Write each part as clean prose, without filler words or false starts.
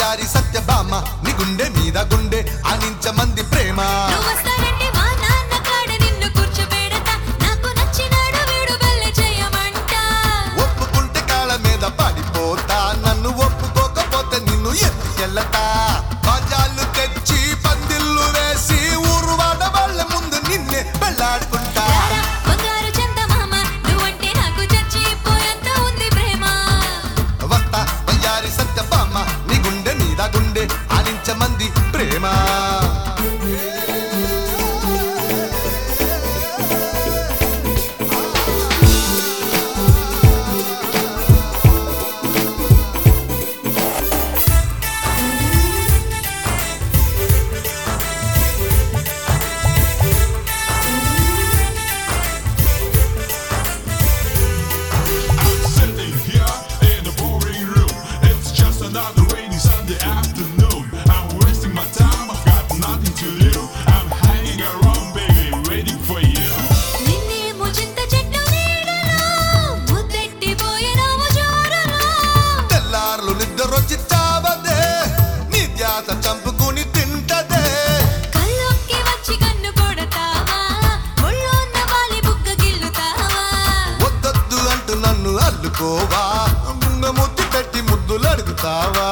వయ్యారి సత్యభామ నీ గుండె మీద గుండె ఆనించమంది ప్రేమ ఒప్పుకుంటే కాళ్ళ మీద పడిపోతా నన్ను ఒప్పుకోకపోతే నిన్ను ఎత్తుకెళ్ళతా బాజాలు తెచ్చి పందిళ్ళు వేసి ఊరు వాడ వాళ్ళ ముందు నిన్నే పెళ్ళాడుకుంటా వస్తా వయ్యారి సత్యభామ నీ గుండె మీద గుండె ఆనించమంది ప్రేమ Another rainy Sunday afternoon. I'm wasting my time, I've got nothing to do. I'm hanging around, baby, waiting for you. తెల్లార్లు నిద్రొచ్చి చావదే నీ ధ్యాస చంపుకుని తింటదే వద్దొద్దు అంటూ నన్ను అల్లుకోవా ముద్దు పెట్టి ముద్దులు అడుగుతావా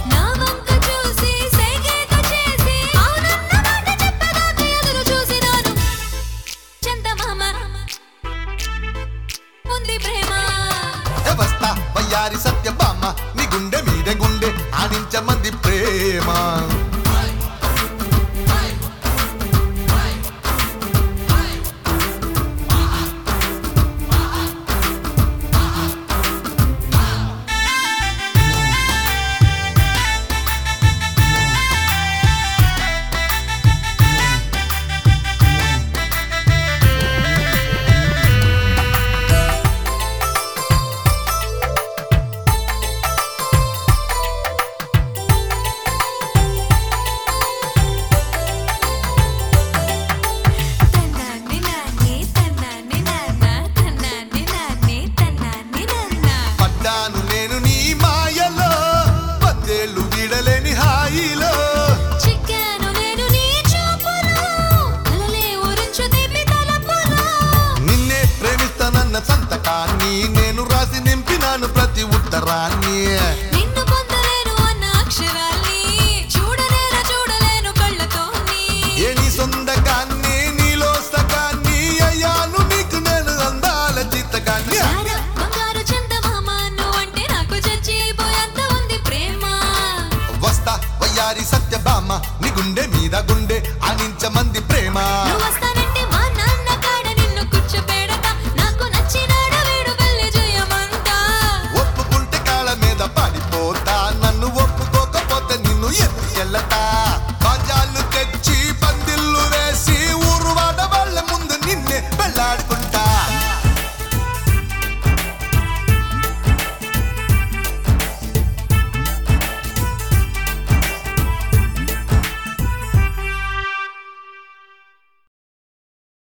వస్తా వయ్యారి సత్యభామ నీ గుండె మీద గుండె ఆనించమంది ప్రేమ సంతకాన్ని నేను రాసి నింపినాను ప్రతి ఉత్తరాన్ని నిన్ను పొందలేను అన్న అక్షరాల్ని చూడలేను కళ్ళతోని ఏ నీ సొంతకాన్ని నీలో సగాన్ని అయ్యాను నీకు నేను అందాల చిత్తకాన్ని బంగారు చందమామ నువ్వంటే నాకు చచ్చిపోయేంత ఉంది ప్రేమ వస్తా వయ్యారి సత్యభామ నీ గుండె మీద గుండె ఆనించమంది ప్రేమ